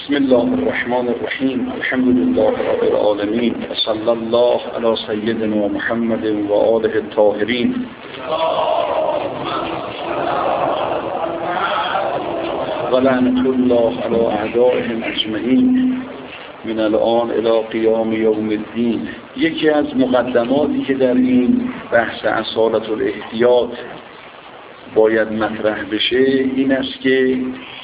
بسم الله الرحمن الرحیم. الحمد لله رب العالمین و صلی الله علی سیدنا محمد و آله الطاهرین. و لعنة الله علی اعدائهم اجمعین من الان الی قیام یوم الدین. یکی از مقدماتی که در این بحث اصالت الاحتیاط باید مطرح بشه این است که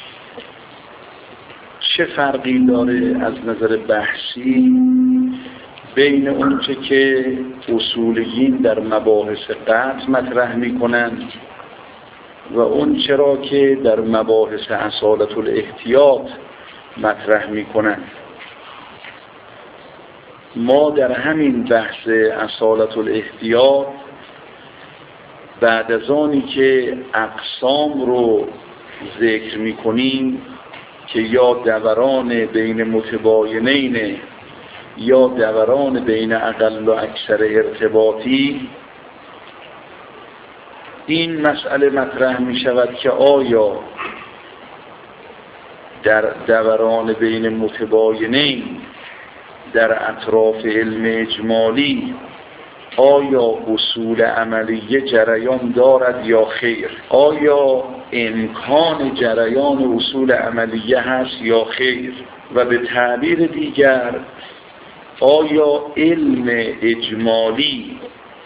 چه فرقی داره از نظر بحثی بین اونچه که اصولیین در مباحث قطع مطرح میکنند و اون چرا که در مباحث اصالت الاحتیاط مطرح میکنند. ما در همین بحث اصالت الاحتیاط بعد از آنی که اقسام رو ذکر میکنیم که یا دوران بین متباینین یا دوران بین اقل و اکثر ارتباطی، این مسئله مطرح می شود که آیا در دوران بین متباینین در اطراف علم اجمالی آیا اصول عملیه جریان دارد یا خیر؟ آیا امکان جریان اصول عملیه هست یا خیر؟ و به تعبیر دیگر آیا علم اجمالی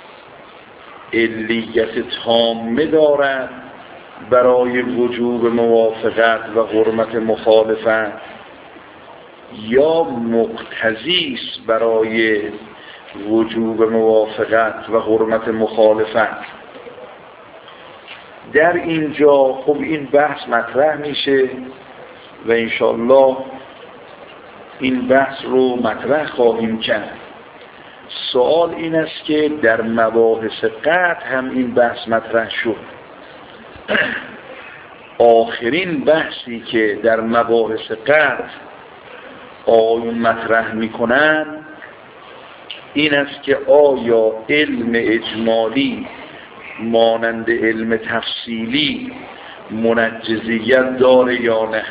علیت تامه دارد برای وجوب موافقت و حرمت مخالفت یا مقتضی است برای وجوب موافقت و حرمت مخالفت؟ در اینجا خب این بحث مطرح میشه و انشاءالله این بحث رو مطرح خواهیم کرد. سوال این است که در مباحث قطع هم این بحث مطرح شد. آخرین بحثی که در مباحث قطع آیون مطرح میکنن این است که آیا علم اجمالی مانند علم تفصیلی منجزیت داره یا نه.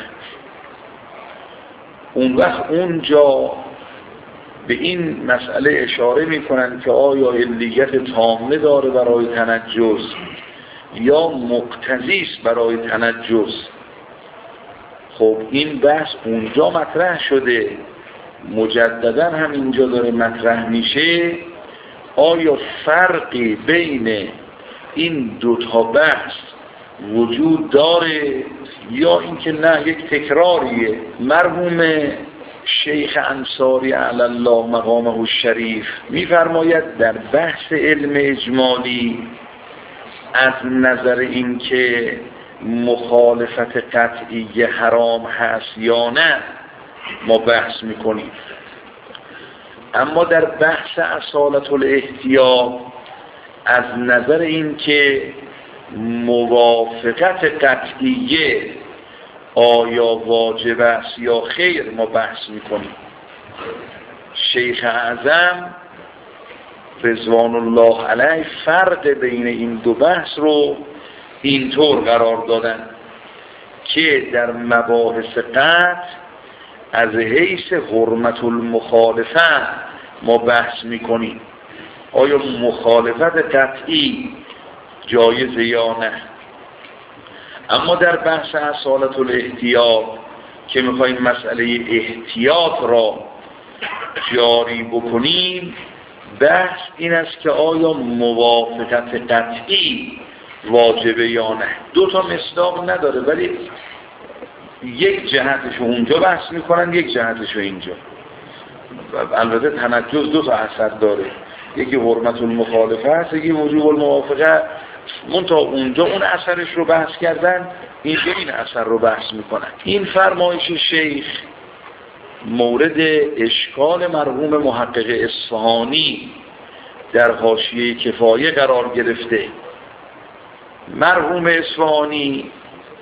اون وقت اونجا به این مسئله اشاره میکنن که آیا علیت تامه داره برای تنجز یا مقتضی است برای تنجز. خب این بحث اونجا مطرح شده، مجددا هم اینجا داره مطرح میشه. آیا فرقی بین این دو تا بحث وجود داره یا اینکه نه یک تکراریه؟ مرحوم شیخ انصاری علی الله مقامه الشریف میفرماید در بحث علم اجمالی از نظر اینکه مخالفت قطعی حرام هست یا نه ما بحث میکنیم، اما در بحث اصالت الاحتیاط از نظر این که موافقت قطعیه آیا واجب است یا خیر ما بحث میکنیم. شیخ اعظم رضوان الله علیه فرق بین این دو بحث رو اینطور قرار دادن که در مباحث قطع از حیث حرمت المخالفت ما بحث میکنیم، آیا مخالفت قطعی جایزه یا نه. اما در بحث اصالت الاحتیاط که میخوایم مسئله احتیاط را جاری بکنیم، بحث این است که آیا موافقت قطعی واجبه یا نه. دو تا مصداق نداره ولی یک جهتشو اونجا بحث میکنن یک جهتشو اینجا. البته تنجز دو تا اثر داره، یکی حرمت المخالفت یکی وجوب الموافقه. منتها اونجا اون اثرش رو بحث کردن، اینجا این اثر رو بحث میکنن. این فرمایش شیخ مورد اشکال مرحوم محقق اصفهانی در حاشیه کفایه قرار گرفته. مرحوم اصفهانی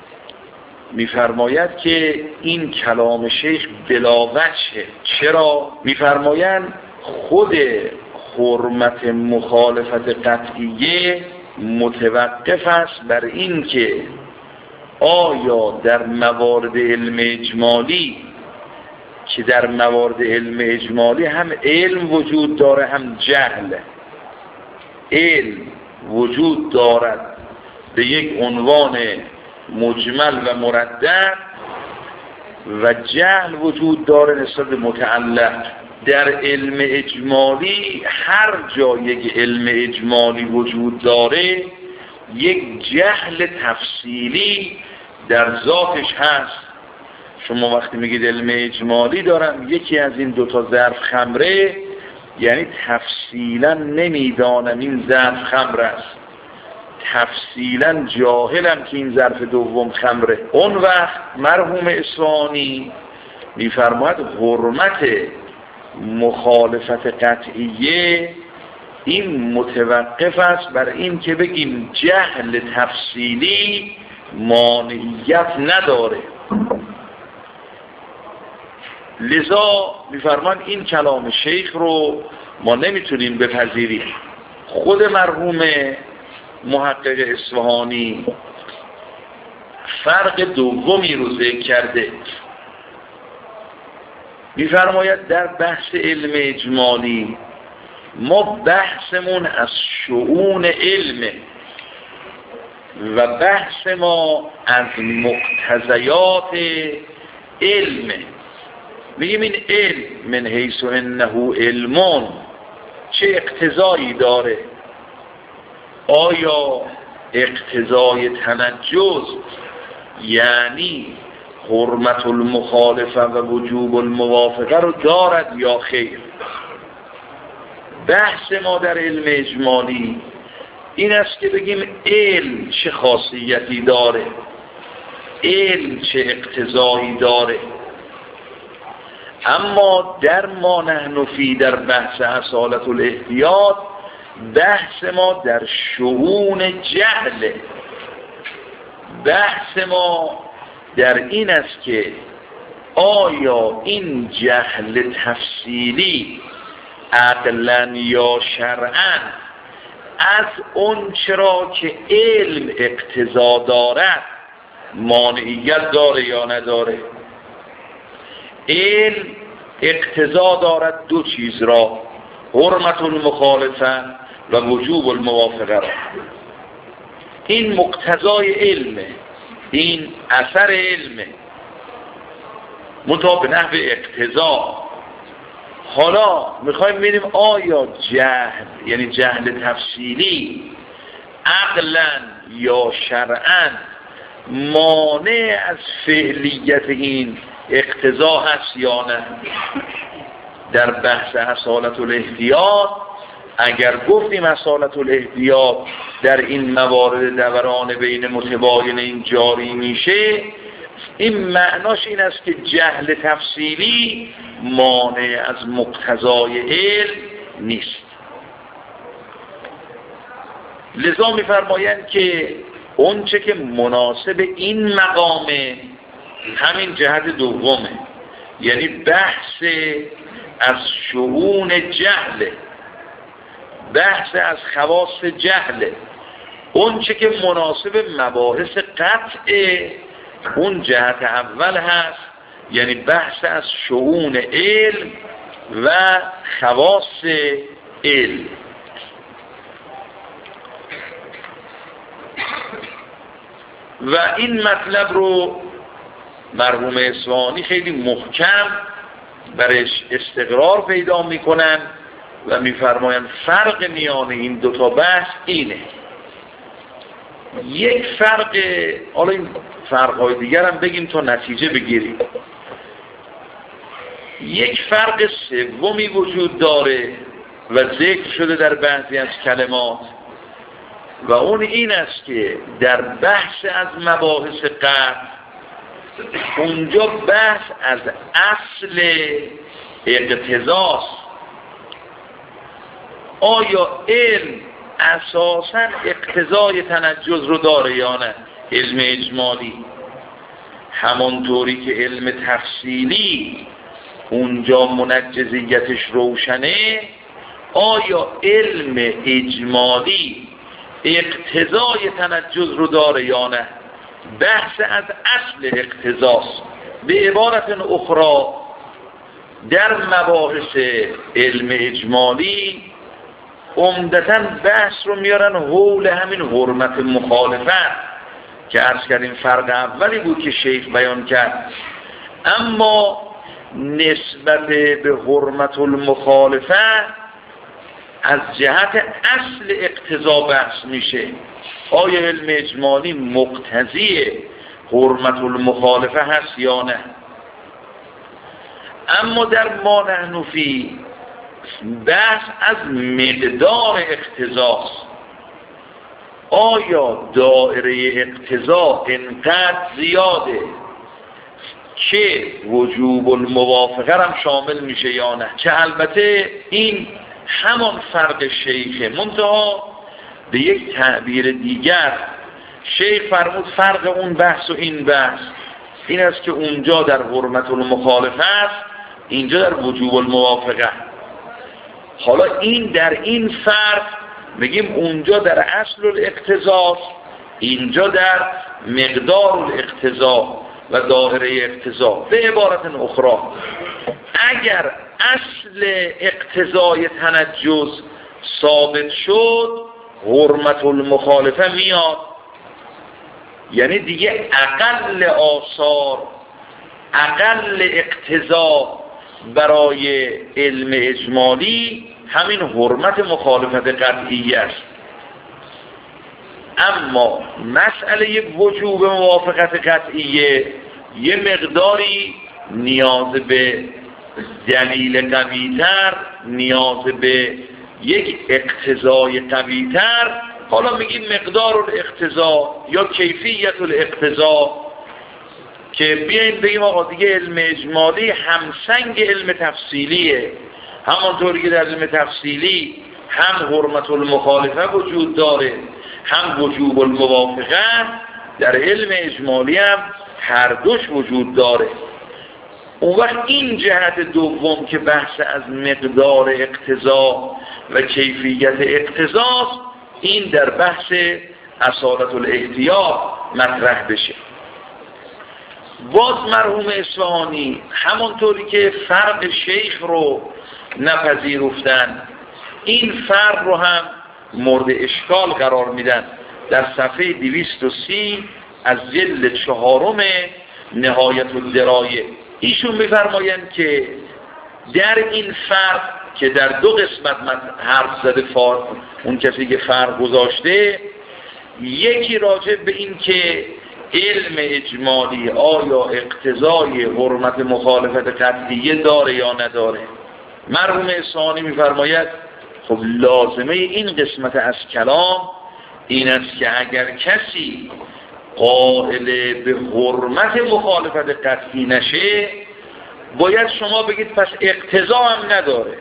میفرماید که این کلام شیخ بلا وجهه. چرا؟ میفرمایند خود حرمت مخالفت قطعیه متوقف است بر این که آیا در موارد علم اجمالی که در موارد علم اجمالی هم علم وجود داره هم جهل. علم وجود دارد به یک عنوان مجمل و مردد و جهل وجود داره نسبت متعلق. در علم اجمالی هر جا یک علم اجمالی وجود داره یک جهل تفصیلی در ذاتش هست. شما وقتی میگید علم اجمالی دارم یکی از این دوتا ظرف خمره، یعنی تفصیلا نمیدانم این ظرف خمر است، تفصیلا جاهلم که این ظرف دوم خمره. اون وقت مرحوم اصفهانی میفرماید حرمت مخالفت قطعیه این متوقف است بر این که بگیم جهل تفصیلی مانعیت نداره. لذا میفرمان این کلام شیخ رو ما نمیتونیم بپذیریم. خود مرحوم محقق اصفهانی فرق دومی رو ذکر کرده. میفرماید در بحث علم اجمالی ما بحثمون از شؤون علمه و بحث ما از مقتضیات علمه. میگیم این علم من حیث انه علمون چه اقتضایی داره؟ آیا اقتضای تنجز یعنی حرمت المخالفه و وجوب الموافقه رو دارد یا خیر؟ بحث ما در علم اجمالی این است که بگیم علم چه خاصیتی داره، علم چه اقتضایی داره. اما در ما نحن فی در بحث اصالت الاحتیاط بحث ما در شؤون جهل. بحث ما در این است که آیا این جهل تفصیلی عقلا یا شرعا از اون چرا که علم اقتضا دارد مانعیت داره یا نداره؟ علم اقتضا دارد دو چیز را، حرمت المخالفه و وجوب الموافقه را. این مقتضای علمه، این اثر علمه منتها به نحو اقتضا. حالا میخوایم ببینیم آیا جهل یعنی جهل تفصیلی عقلا یا شرعا مانع از فعلیت این اقتضا هست یا نه؟ در بحث اصالت الاحتیاط اگر گفتیم اصالت الاحتیاط در این موارد دوران بین متباین این جاری میشه، این معناش این است که جهل تفصیلی مانع از مقتضای علم نیست. لذا میفرمایند که اون چه که مناسب این مقامه همین جهت دومه، یعنی بحث از شؤون جهل، بحث از خواص جهل. اون چه که مناسب مباحث قطع اون جهت اول هست، یعنی بحث از شؤون علم و خواص علم. و این مطلب رو مرحوم اصفهانی خیلی محکم برش استقرار پیدا میکنن و میفرمایند فرق میان این دوتا بحث اینه. یک فرق، حالا این فرقهای دیگر هم بگیم تا نتیجه بگیریم. یک فرق سومی وجود داره و ذکر شده در بعضی از کلمات و اون این است که در بحث از مباحث قطع اونجا بحث از اصل اقتضاست. آیا علم اساساً اقتضای تنجز رو داره یا نه؟ علم اجمالی همانطوری که علم تفصیلی اونجا منجزیتش روشنه، آیا علم اجمالی اقتضای تنجز رو داره یا نه؟ بحث از اصل اقتضاست. به عبارت اخرى در مباحث علم اجمالی عمدتاً بحث رو میارن حول همین حرمت مخالفت که عرض کردیم فرق اولی بود که شیخ بیان کرد. اما نسبت به حرمت المخالفت از جهت اصل اقتضا بحث میشه. آیا علم اجمالی مقتضی حرمت المخالفه هست یا نه؟ اما در ما نحن فی بحث از مقدار اقتضاست. آیا دایره اقتضا انقدر زیاده که وجوب الموافقه هم شامل میشه یا نه؟ که البته این همان فرق شیخه، منتها به یک تعبیر دیگر. شیخ فرمود فرق اون بحث و این بحث این است که اونجا در حرمت المخالفه است، اینجا در وجوب الموافقه. حالا این در این فرق میگیم اونجا در اصل الاقتضا، اینجا در مقدار الاقتضا و دایره اقتضا. به عبارت اخرى اگر اصل اقتضای تنجز ثابت شد حرمت المخالفه میاد، یعنی دیگه اقل آثار اقل اقتضا برای علم اجمالی همین حرمت مخالفت قطعی است. اما مسئله وجوب موافقت قطعیه یه مقداری نیاز به دلیل قوی‌تر، نیاز به یک اقتضای قوی‌تر. حالا میگیم مقدار الاقتضا یا کیفیت الاقتضا، که بیاین بگیم آقا دیگه علم اجمالی همسنگ علم تفصیلیه. همانطوری که در علم تفصیلی هم حرمت المخالفه وجود داره هم وجوب الموافقه، در علم اجمالی هم هر دوش وجود داره. اون وقت این جهت دوم که بحث از مقدار اقتضا و کیفیت اقتضاست، این در بحث اصالت الاحتیاط مطرح بشه. باز مرحوم اصفهانی همانطوری که فرق شیخ رو نپذیرفتن، این فرق رو هم مورد اشکال قرار میدن. در صفحه 230 از جلد 4 نهایت الدرایه ایشون میفرمایند که در این فرق که در دو قسمت حرف زده اون کسی که فرق گذاشته، یکی راجع به این که علم اجمالی آیا اقتضای حرمت مخالفت قطعیه داره یا نداره. مرحوم اصفهانی میفرماید خب لازمه این قسمت از کلام این است که اگر کسی قائل به حرمت مخالفت قطعی نشه، باید شما بگید پس اقتضا هم نداره،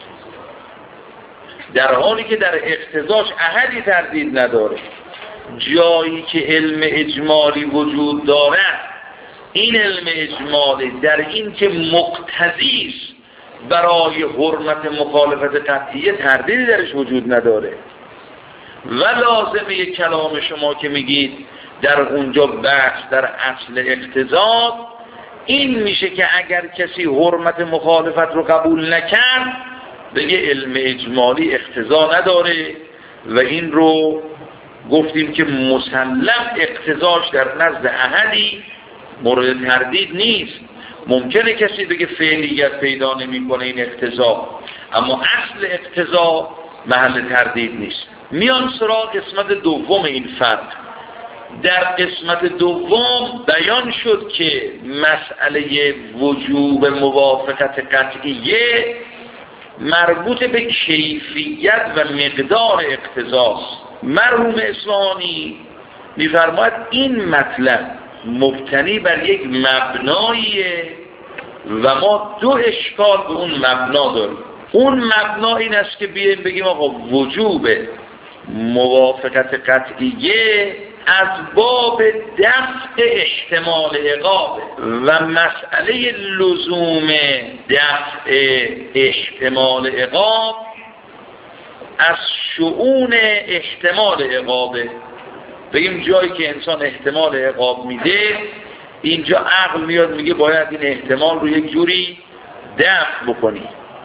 در حالی که در اقتضاش احدی تردید نداره. جایی که علم اجمالی وجود دارد، این علم اجمالی در این که مقتضی است برای حرمت مخالفت قطعیه تردیدی درش وجود نداره. و لازمه کلام شما که میگید در اونجا بحث در اصل اقتضا این میشه که اگر کسی حرمت مخالفت رو قبول نکرد بگه علم اجمالی اقتضا نداره، و این رو گفتیم که مسلم اقتضاش در نزد احدی مورد تردید نیست. ممکنه کسی بگه فعلیت پیدا نمیکنه این اقتضا، اما اصل اقتضا محل تردید نیست. میان سراغ قسمت دوم این فرق. در قسمت دوم بیان شد که مسئله وجوب موافقت قطعیه مربوط به کیفیت و مقدار اقتضاست. مرحوم اصفهانی می‌فرماید این مطلب مبتنی بر یک مبناییه و ما دو اشکال به اون مبنا داریم. اون مبنا این است که بیاییم بگیم آقا وجوب موافقت قطعیه از باب دفع احتمال عقاب و مسئله لزوم دفع احتمال عقاب از شؤون احتمال عقابه. بگیم جایی که انسان احتمال عقاب میده، اینجا عقل میاد میگه باید این احتمال رو یک جوری دفع بکنی.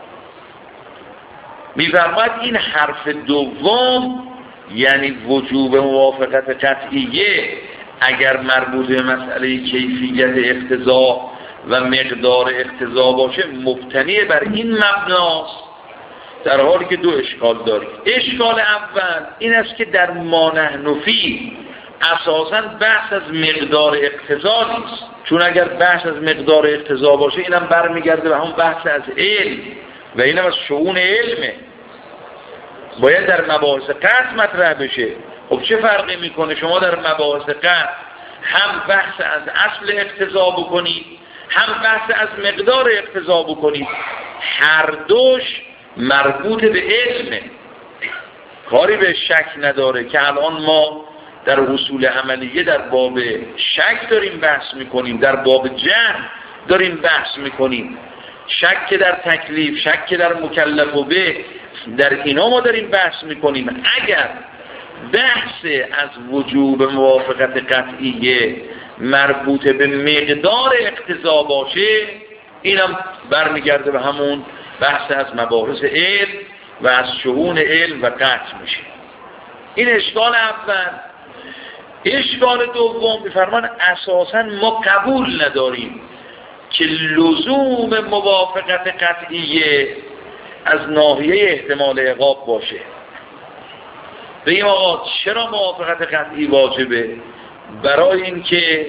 می‌فرماید این حرف دوم یعنی وجوب موافقت قطعیه اگر مربوط به مسئله کیفیت اقتضا و مقدار اقتضا باشه مبتنی بر این مبناست، در حالی که دو اشکال داریم. اشکال اول این است که در ما نحن فیه اساساً بحث از مقدار اقتضا نیست، چون اگر بحث از مقدار اقتضا باشه اینم برمیگرده به همون بحث از علم و اینم از شؤون علمه، باید در مباحث قطع مطرح بشه. خب چه فرقی میکنه شما در مباحث قطع هم بحث از اصل اقتضا بکنید هم بحث از مقدار اقتضا بکنید، هر دوش مربوط به علمه، کاری به شک نداره که الان ما در اصول عملیه در باب شک داریم بحث میکنیم، در باب جهل داریم بحث میکنیم، شک در تکلیف، شک در مکلف و به، در اینا ما داریم بحث میکنیم. اگر بحث از وجوب موافقت قطعیه مربوط به مقدار اقتضا باشه اینم برمیگرده به همون بحث از مباحث علم و از شؤون علم و قطع میشه. این اشکال اول. اشکال دوم میفرمان اساساً ما قبول نداریم که لزوم موافقت قطعیه از ناحیه احتمال عقاب باشه. بگیم آقا چرا موافقت قطعی واجبه؟ برای اینکه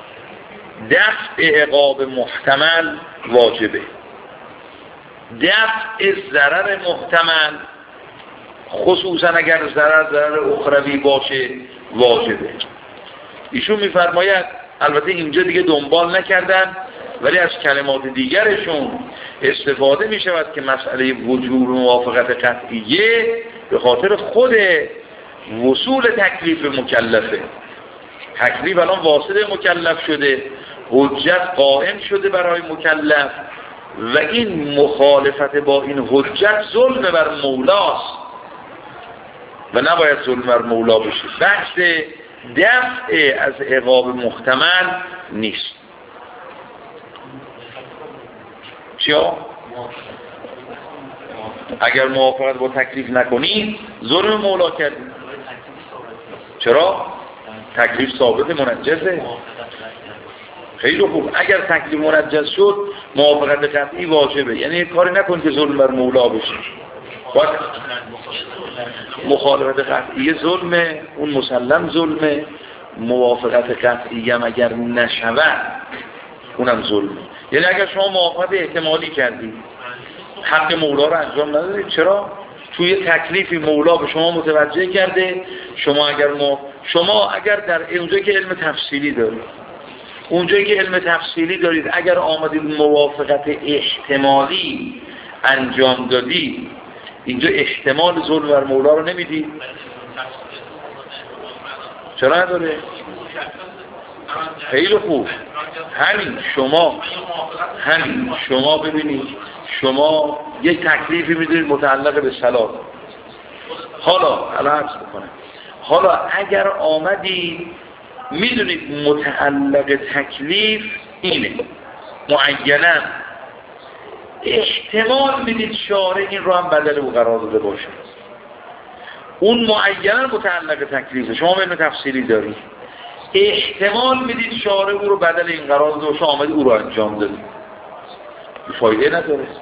دفع عقاب محتمل واجبه، دفع ضرر محتمل خصوصا اگر ضرر اخروی باشه واجبه. ایشون میفرماید، البته اینجا دیگه دنبال نکردن ولی از کلمات دیگرشون استفاده می شود که مسئله وجوب موافقت قطعیه به خاطر خود وصول تکلیف مکلفه. تکلیف الان واسطه مکلف شده، حجت قائم شده برای مکلف و این مخالفت با این حجت ظلم بر مولاست و نباید ظلم بر مولا بشه. بحث دفع از عقاب محتمل نیست. چیا؟ اگر موافقت با تکلیف نکنی ظلم مولا کردی. چرا؟ تکلیف ثابت منجزه. خیلی خوب. اگر تکلیف منجز شد موافقت قطعی واجبه، یعنی کاری نکن که ظلم بر مولا بشه. مخالفت قطعی ظلمه، اون مسلم ظلمه. موافقت قطعی هم اگر نشود اونم ظلمه. یعنی اگر شما موافقت احتمالی کردی حق مولا رو انجام ندادید، چرا؟ توی تکلیفی مولا به شما متوجه کرده، شما اگر در اونجایی که علم تفصیلی دارید، اونجایی که علم تفصیلی دارید اگر آمدید موافقت احتمالی انجام دادی، اینجا احتمال ظلم بر مولا رو نمیدی؟ چرا نداره؟ خیلی خوب. همین شما ببینید، شما یک تکلیفی میدونید متعلق به صلاح. حالا عرض بکنم، حالا اگر آمدی میدونید متعلق تکلیف اینه معینا، احتمال میدید شارع این رو هم بدل او قرار داده باشه، اون معینا متعلق تکلیفه، شما علم تفصیلی دارید، احتمال میدید شارع او رو بدل این قرار داده باشه، آمدید او رو انجام دادید، فایده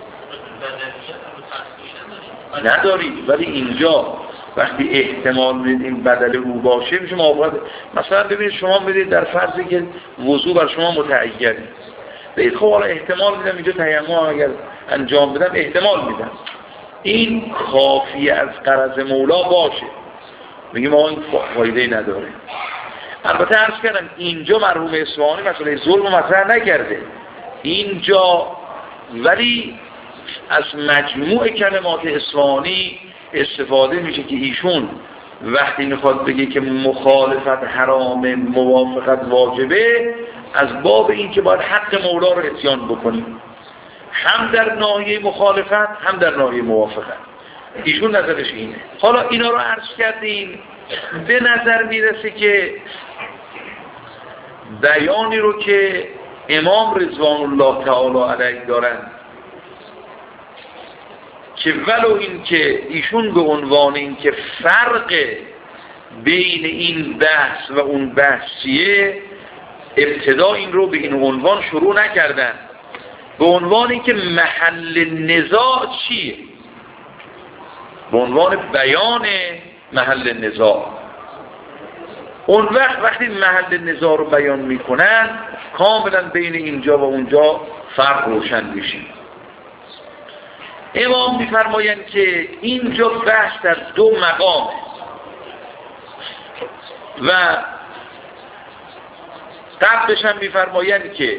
نداری. ولی اینجا وقتی احتمال میدید این بدل او باشه میشه موافقت. مثلا ببینید شما میدید در فرضی که وضو بر شما متعینه، بگید خب حالا احتمال میدم اینجا تیمم اگر انجام بدم احتمال میدم، این کافی از غرض مولا باشه، میگیم آقا این فایده نداره. البته عرض کردم اینجا مرحوم اصفهانی مسئله ظلم مطرح نکرده اینجا، ولی از مجموع کلمات اصفهانی استفاده میشه که ایشون وقتی میخواد بگه که مخالفت حرام موافقت واجبه، از باب این که باید حق مولا رو اتیان بکنیم، هم در ناحیه مخالفت هم در ناحیه موافقت. ایشون نظرش اینه. حالا اینا رو عرض کردیم، به نظر میرسه که بیانی رو که امام رضوان الله تعالی علیه دارن که ولو این که ایشون به عنوان این که فرق بین این بحث و اون بحث چیه، ابتدا این رو به این عنوان شروع نکردن، به عنوان این که محل نزاع چیه، به عنوان بیان محل نزاع. اون وقتی محل نزاع رو بیان میکنن کاملا بین اینجا و اونجا فرق روشن میشه. امام میفرمایند که اینجا بحث در دو مقام و قبلش هم میفرمایند که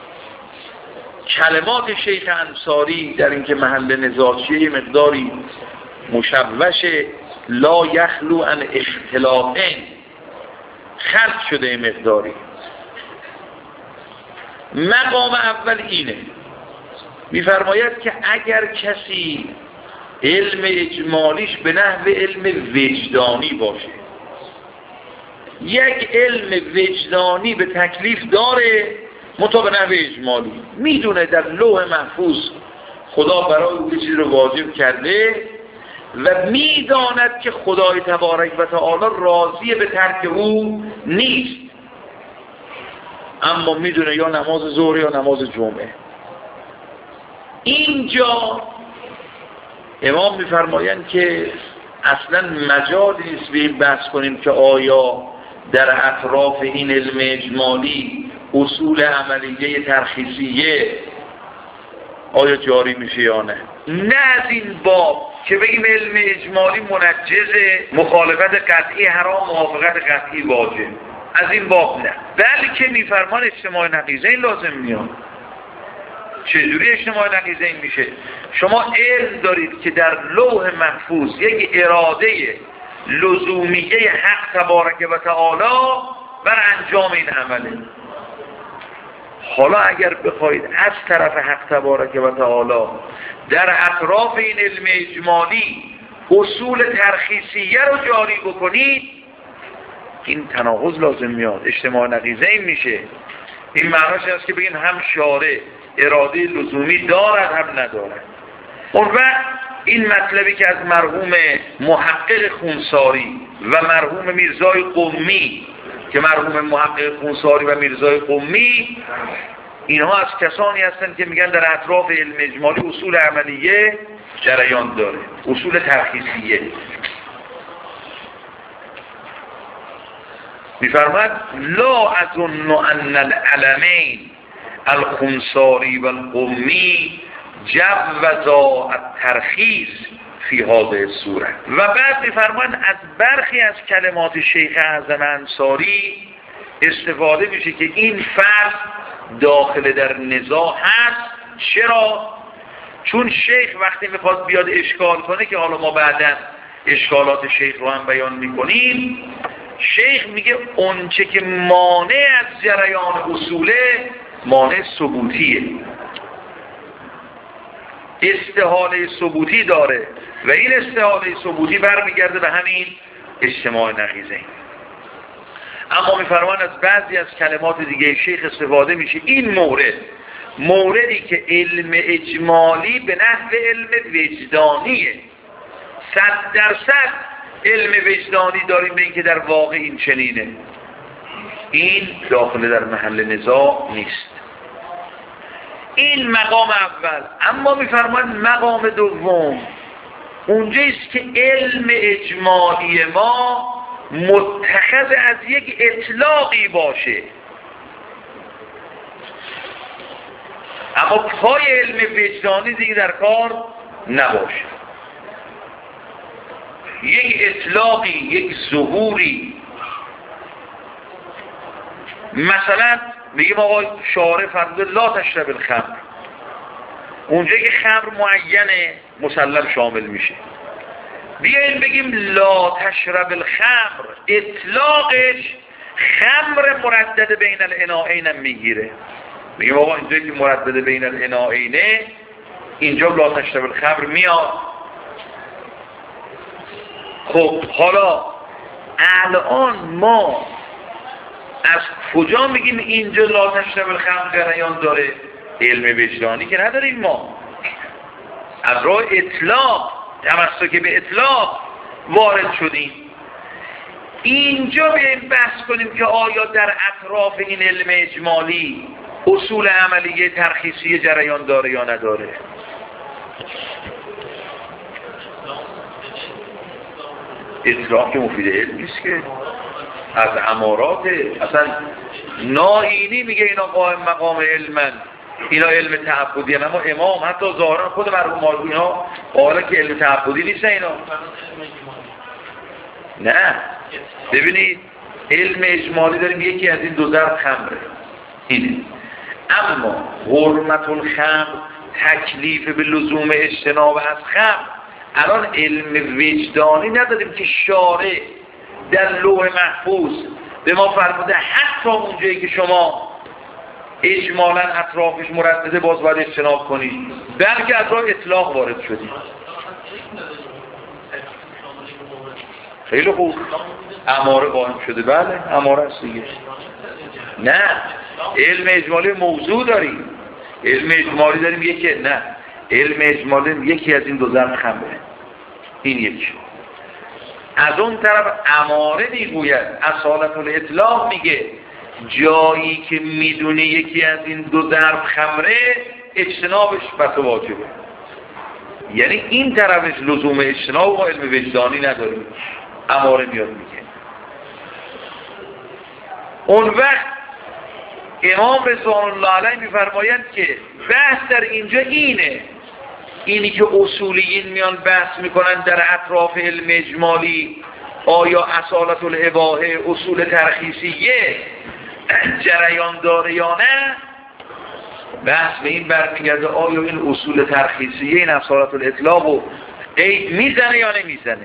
کلمات شیخ انصاری در اینکه محل نزاع چیه مقداری مشوشه، لا یخلو عن اختلافین، خلط شده مقداری. مقام اول اینه، میفرماید که اگر کسی علم اجمالیش به نحو علم وجدانی باشه، یک علم وجدانی به تکلیف داره منتها به نحو اجمالی، میدونه در لوح محفوظ خدا برای او چیزی رو واجب کرده و میداند که خدای تبارک و تعالی راضی به ترک او نیست، اما میدونه یا نماز ظهر یا نماز جمعه. اینجا امام میفرمایند که اصلا مجالی نیست به این بحث کنیم که آیا در اطراف این علم اجمالی اصول عملیه ترخیصیه آیا جاری میشه یا نه. نه از این باب که بگیم علم اجمالی منجزه، مخالفت قطعی حرام، موافقت قطعی واجب، از این باب نه، بلکه میفرمان اجتماع نقیضین لازم میاد. چجوری اجتماع نقیضین میشه؟ شما علم دارید که در لوح محفوظ یک اراده لزومیه حق تبارک و تعالی بر انجام این عمله. حالا اگر بخواید از طرف حق تبارک و تعالی در اطراف این علم اجمالی اصول ترخیصیه رو جاری بکنید، این تناقض لازم میاد، اجتماع نقیضین میشه. این معناش هست که بگین هم شارع اراده لزومی دارد هم ندارد. اون وقت این مطلبی که از مرحوم محقق خونساری و مرحوم میرزای قمی، که مرحوم محقق خونساری و میرزای قمی اینها از کسانی هستند که میگن در اطراف علم اجمالی اصول عملیه جریان داره، اصول ترخیصیه. میفرماد لا اظن ان العلمین الخونساری و القمی جوزا الترخیص فی هذه الصورت. و بعد میفرمان از برخی از کلمات شیخ اعظم انصاری استفاده میشه که این فرض داخل در نزاع هست. چرا؟ چون شیخ وقتی میخواد بیاد اشکال کنه، که حالا ما بعداً اشکالات شیخ رو هم بیان میکنیم، شیخ میگه اونچه که مانع از جریان اصوله مانع ثبوتیه، استحاله ثبوتی داره و این استحاله ثبوتی برمیگرده به همین اجتماع نقیضین. اما میفرمان از بعضی از کلمات دیگه شیخ استفاده میشه این موردی که علم اجمالی به نحو علم وجدانیه، 100% علم وجدانی داریم به این که در واقع این چنینه، این داخل در محل نزاع نیست. این مقام اول. اما میفرمان مقام دوم اونجاییست که علم اجمالی ما متخذ از یک اطلاقی باشه، اما پای علم وجدانی دیگه در کار نباشه. یک اطلاقی، یک ظهوری، مثلا میگیم آقا شارع فرموده لا تشرب الخمر، اونجا که خمر معینه مسلم شامل میشه. بیاییم بگیم لا تشرب الخمر، اطلاقش خمر مردد بین الانائین هم میگیره. میگیم آقا اینجا که مردد بین الانائینه، اینجا لا تشرب الخمر میاد. خب حالا الان ما از کجا میگیم اینجا لا تشرب الخمر جریان داره؟ علم وجدانی که نداریم ما. از راه اطلاق، تمسک به اطلاق وارد شدیم. اینجا بیاییم بحث کنیم که آیا در اطراف این علم اجمالی اصول عملیه ترخیصی جریان داره یا نداره. اطلاق که مفید علم نیست که، از امارات اصلا ناهینی میگه اینا قائم مقام علمن، اینا علم تعبدی. اما امام حتی ظاهرا خود مرحوم مالکی اینا قائل که علم تعبدی نیست اینا. نه ببینید علم اجمالی داریم، یکی از این دو ضرب خمره اینه. اما حرمت الخمر تکلیف به لزوم اجتناب از خمر، الان علم وجدانی نداریم که شارع در لوح محفوظ به ما فرموده حتی اونجایی که شما اجمالا اطرافش مردده باز باید اجتناب کنید، بلکه از راه اطلاق وارد شدید. خیلی خوب، اماره قائم شده، بله اماره است دیگه. نه علم اجمالی موضوع داریم، علم اجمالی داریم یکی، نه علم اجمالی یکی از این دو ضرب خمره، این یکی. از اون طرف اماره میگوید، اصالت الاطلاق میگه جایی که میدونه یکی از این دو ضرب خمره اجتنابش بس واجبه. یعنی این طرفش لزوم اجتناب و علم وجدانی نداریم، اماره میاد میگه. اون وقت امام رضوان الله علیه میفرمایند که بحث در اینجا اینی که اصولیین میان بحث میکنن در اطراف علم اجمالی آیا اصالت الاباحه اصول ترخیصیه جریان داره یا نه. بحث به این برمیگرده آیا این اصول ترخیصیه این اصالت الاطلاق رو قید میزنه یا نمیزنه.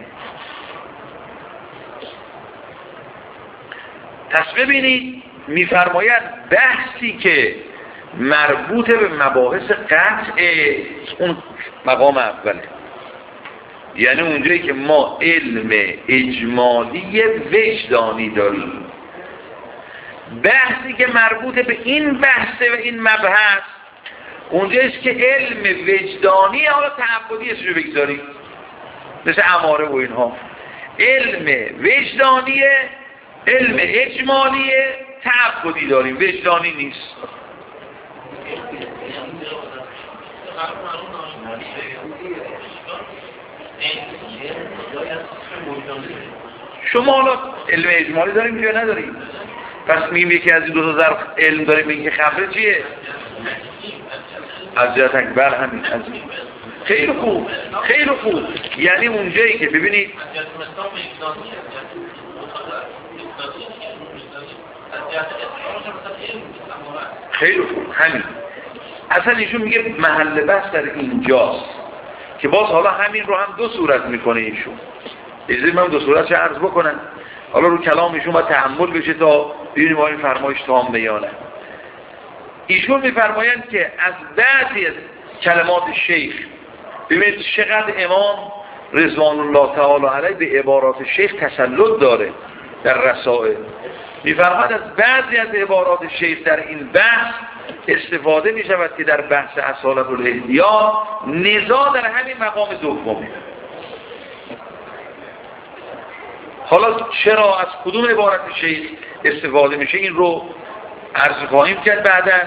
پس ببینید میفرمایند بحثی که مربوط به مباحث قطع اون مقام اوله، یعنی اونجایی که ما علم اجمالی وجدانی داریم، بحثی که مربوط به این بحثه و این مبحث اونجاییست که علم وجدانی حالا تعبدی اسمشو بگذاریم مثل اماره و اینها، علم وجدانیه، علم اجمالیه، تعبدی داریم، وجدانی نیست. شما حالا علم اجمالی داریم یا نداریم؟ پس میگیم یکی از این دو تا ضرب علم داریم، این که خمره چیه؟ از جهت اکبر همین. از خیلی خوب، خیلی خوب. یعنی اونجایی که ببینید خیلی خوب همین، اصلا ایشون میگه محل بحث در اینجاست که باز حالا همین رو هم دو صورت میکنه ایشون. اجازه من دو صورت چه عرض بکنن، حالا رو کلام ایشون باید تحمل بشه تا ببینیم آیا فرمایش تام یا نه. ایشون میفرمایند که از بعضی از کلمات شیخ، ببینید چقدر امام رضوان الله تعالی علیه به عبارات شیخ تسلط داره در رسائل. میفرماید از بعضی از عبارات شیخ در این بحث استفاده می شود که در بحث اصالت الاحتیاط نزاع در همین مقام دومه. حالا چرا از کدوم عبارت شیخ استفاده میشه این رو عرض خواهیم کرد بعدا.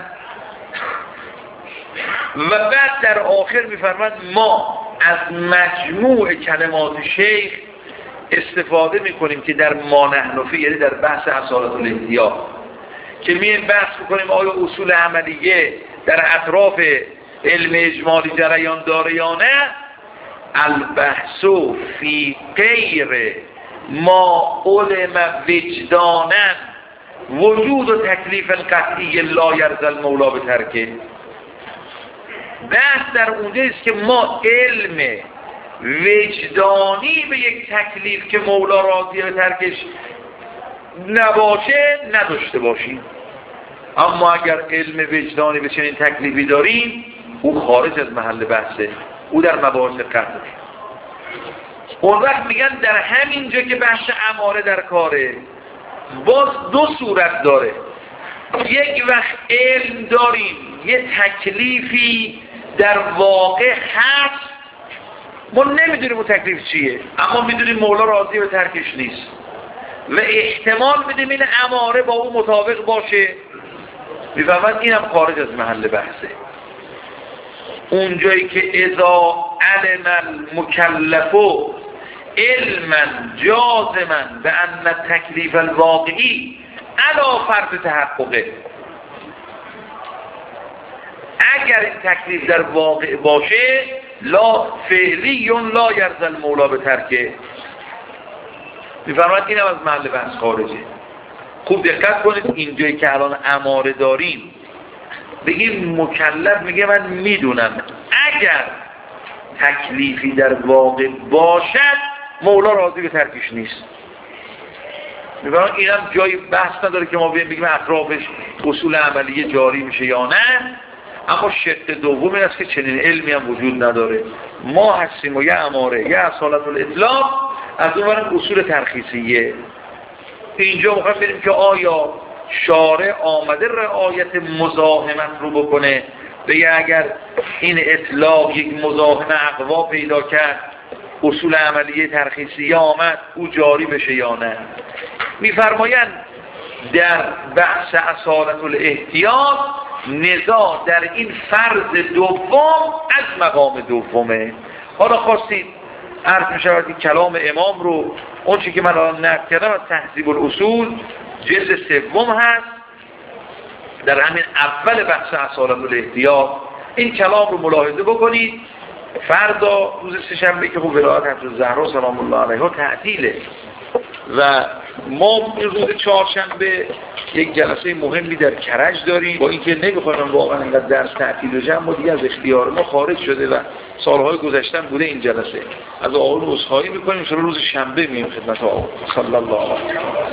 و بعد در آخر میفرماید ما از مجموع کلمات شیخ استفاده میکنیم که در ما نحن فیه، یعنی در بحث اصالت الاحتیاط که میایم بحث میکنیم آیا اصول عملیه در اطراف علم اجمالی جریان داره یا نه. البحث فی غیر ما علم وجدانا وجود و تکلیف قطعی لا یرضی المولا به ترکه. بحث در اونجاییست که ما علم وجدانی به یک تکلیف که مولا راضی به ترکش نباشه نداشته باشیم. اما اگر علم وجدانی به چنین تکلیفی داریم او خارج از محل بحثه، او در مباحث قطعه. اون وقت میگن در همین جا که بحث اماره در کاره باز دو صورت داره. یک وقت علم داریم یه تکلیفی در واقع هست ما نمیدونیم اون تکلیف چیه، اما میدونیم مولا راضی به ترکش نیست و احتمال میدیم این اماره با اون مطابق باشه. میفهمد اینم خارج از محل بحثه. اون جایی که اذا علم المکلف علما جازما به ان تکلیف الواقعی علی فرض تحققه، اگر این تکلیف در واقع باشه لا فعلی لا یرضی المولا به ترکه. میفرماید اینم از محل بحث خارجه. خوب دقت کنید، اینجایی که الان اماره داریم بگیم مکلف میگه من میدونم اگر تکلیفی در واقع باشد مولا راضی به ترکش نیست. میفرماید اینم جای بحث نداره که ما بگیم اطرافش اصول عملیه جاری میشه یا نه. اما شق دوم این است که چنین علمی هم وجود نداره. ما هستیم و یه اماره یه اصالت الاطلاق، از اون برم اصول ترخیصیه. اینجا میخوایم بریم که آیا شارع آمده رعایت مزاحمت رو بکنه، بگه اگر این اطلاق یک مزاحم اقوا پیدا کرد اصول عملیه ترخیصیه آمد او جاری بشه یا نه. میفرمایند در بحث اصالت الاحتیاط نزاع در این فرض دوم از مقام دومه. حالا خواستید عرض می شود این کلام امام رو، اون چی که من الان نقل کردم از تهذیب الاصول جلد سوم هست، در همین اول بحث اصالت الاحتیاط این کلام رو ملاحظه بکنید. فردا روز سه‌شنبه که خب ولایت حضرت الزهرا سلام الله علیها تعطیله و ما روز چهارشنبه یک جلسه مهمی در کرج داریم. با اینکه نمیخوایم واقعا اینقدر درس تعطیل بشه، اما دیگه از اختیار ما خارج شده و سالهای گذشته بوده این جلسه. از آقایون عذرخواهی میکنیم، ان روز شنبه میایم خدمت آقا. صلی الله علیه و